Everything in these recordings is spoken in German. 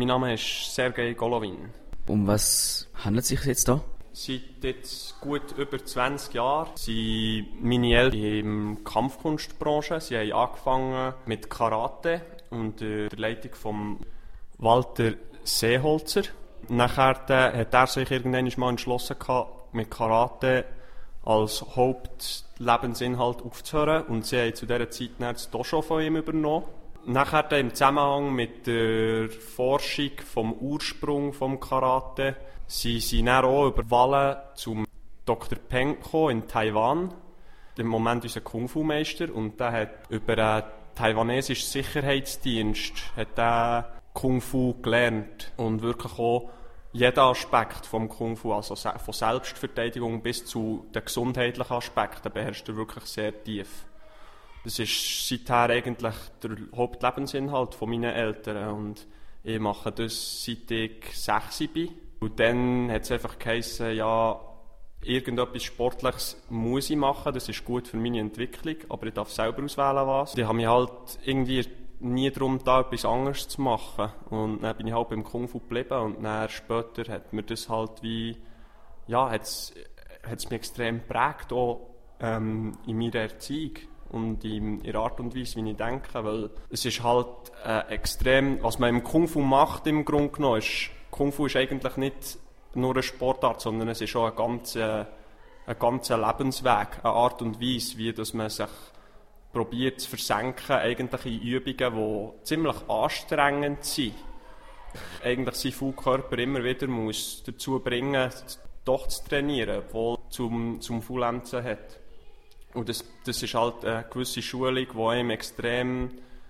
Mein Name ist Sergej Golovin. Um was handelt es sich jetzt da? Seit jetzt gut über 20 Jahren sind meine Eltern in der Kampfkunstbranche. Sie haben angefangen mit Karate unter der Leitung von Walter Seeholzer. Nachher hat er sich irgendwann mal entschlossen, mit Karate als Hauptlebensinhalt aufzuhören. Und sie haben zu dieser Zeit das Dojo von ihm übernommen. Nachher im Zusammenhang mit der Forschung vom Ursprung vom Karate sind sie dann auch über Wahlen zum Dr. Peng in Taiwan, im Moment unser Kung-Fu-Meister, und der hat über einen taiwanesischen Sicherheitsdienst Kung-Fu gelernt und wirklich auch jeden Aspekt vom Kung-Fu, also von Selbstverteidigung bis zu den gesundheitlichen Aspekten, beherrscht er wirklich sehr tief. Das ist seither eigentlich der Hauptlebensinhalt von meinen Eltern und ich mache das seit ich 6 bin. Und dann hat es einfach geheissen, ja, irgendetwas Sportliches muss ich machen, das ist gut für meine Entwicklung, aber ich darf selber auswählen, was. Ich habe mich halt irgendwie nie darum da etwas anderes zu machen. Und dann bin ich halt beim Kung Fu geblieben und dann später hat mir das halt wie, ja, hat's mich extrem geprägt, auch in meiner Erziehung und in der Art und Weise, wie ich denke, weil es ist halt extrem, was man im Kung Fu macht im Grunde genommen, ist, Kung Fu ist eigentlich nicht nur eine Sportart, sondern es ist auch ein ganzer Lebensweg, eine Art und Weise, wie dass man sich probiert zu versenken, eigentlich in Übungen, die ziemlich anstrengend sind. Eigentlich seinen Faulkörper immer wieder muss dazu bringen, doch zu trainieren, obwohl zum Faulenzen hat. Und das ist halt eine gewisse Schulung, die einem extrem,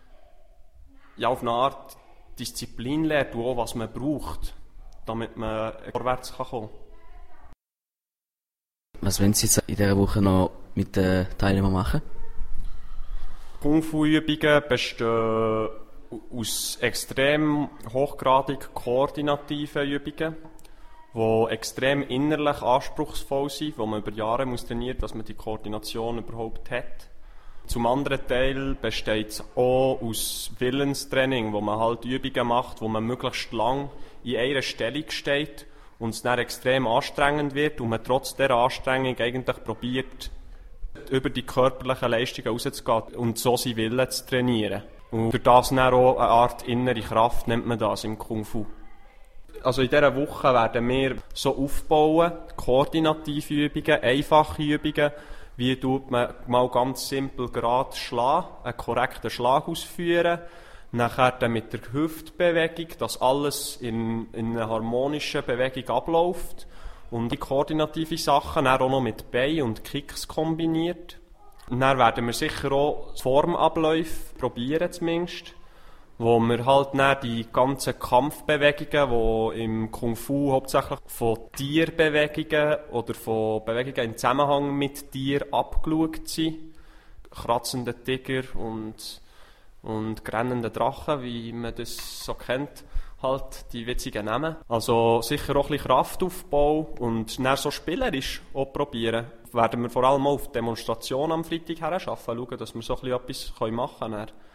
ja, auf eine Art Disziplin lehrt und auch, was man braucht, damit man vorwärts kommen kann. Was wollen Sie jetzt in dieser Woche noch mit den Teilnehmern machen? Kung-Fu-Übungen bestehen aus extrem hochgradig koordinativen Übungen, die extrem innerlich anspruchsvoll sind, wo man über Jahre muss trainieren muss, dass man die Koordination überhaupt hat. Zum anderen Teil besteht es auch aus Willenstraining, wo man halt Übungen macht, wo man möglichst lang in einer Stellung steht und es dann extrem anstrengend wird und man trotz dieser Anstrengung eigentlich probiert, über die körperlichen Leistungen rauszugehen und so seinen Willen zu trainieren. Und durch das dann auch eine Art innere Kraft nennt man das im Kung Fu. Also in dieser Woche werden wir so aufbauen, koordinative Übungen, einfache Übungen, wie tut man mal ganz simpel gerade schlagen, einen korrekten Schlag ausführen, nachher dann mit der Hüftbewegung, dass alles in einer harmonischen Bewegung abläuft und die koordinative Sachen dann auch noch mit Beinen und Kicks kombiniert. Und dann werden wir sicher auch Formabläufe probieren zumindest, wo wir halt dann die ganzen Kampfbewegungen, die im Kung Fu hauptsächlich von Tierbewegungen oder von Bewegungen im Zusammenhang mit Tieren abgeschaut sind, kratzende Tiger und grennende Drachen, wie man das so kennt, halt die witzigen Namen. Also sicher auch ein bisschen Kraftaufbau und dann so spielerisch auch probieren. Werden wir vor allem auch auf Demonstrationen am Freitag herschaffen, schauen, dass wir so ein bisschen etwas machen können.